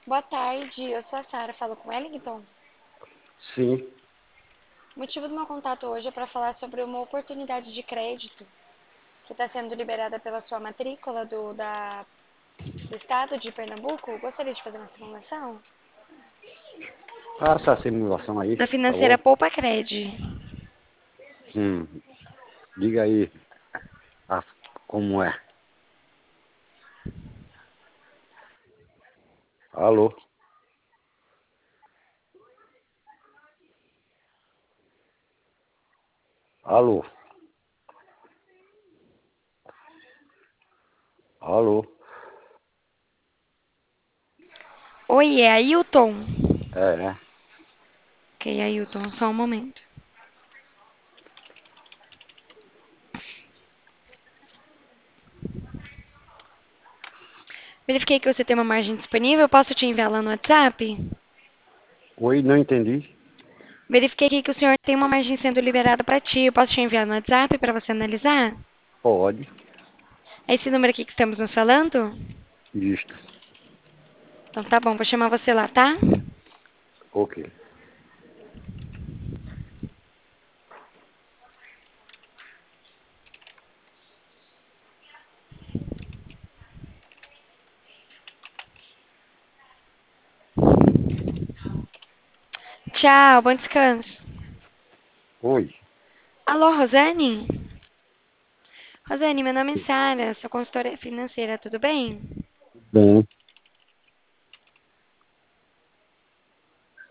Boa tarde, eu sou a Sara, falo com Wellington. Sim. O motivo do meu contato hoje é para falar sobre uma oportunidade de crédito que está sendo liberada pela sua matrícula do estado de Pernambuco. Gostaria de fazer uma simulação? Faça a simulação aí, Da por financeira favor. Poupa Cred. Hum, diga aí a- como é. Alô? Alô? Alô? Oi, é Ailton? É. Ok, Ailton, só um momento. Verifiquei que você tem uma margem disponível, posso te enviar lá no WhatsApp? Oi, não entendi. Verifiquei aqui que o senhor tem uma margem sendo liberada para ti, eu posso te enviar no WhatsApp para você analisar? Pode. É esse número aqui que estamos nos falando? Isto. Então tá bom, vou chamar você lá, tá? Ok. Tchau, bom descanso. Oi. Alô, Rosane? Rosane, meu nome é Sara, sou consultora financeira, tudo bem? Bem.